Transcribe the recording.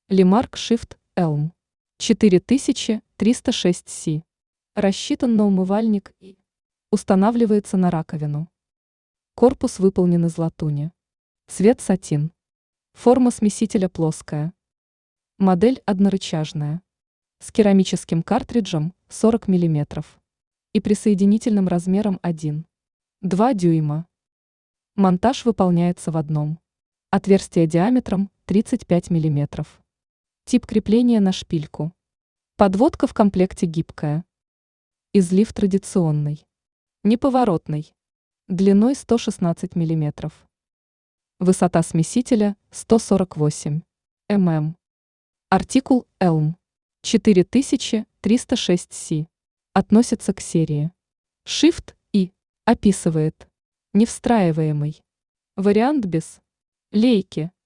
Remark Shift Elm 4306C. Рассчитан на умывальник и устанавливается на раковину. Корпус выполнен из латуни. Цвет сатин. Форма смесителя плоская. Модель однорычажная. С керамическим картриджем 40 мм. И присоединительным размером 1,2 дюйма. Монтаж выполняется в одном. Отверстие диаметром 35 мм. Тип крепления на шпильку. Подводка в комплекте гибкая. Излив традиционный. Неповоротный. Длиной 116 мм. Высота смесителя 148 мм. Артикул Elm 4306C. Относится к серии. Shift и описывает. Невстраиваемый. Вариант без лейки.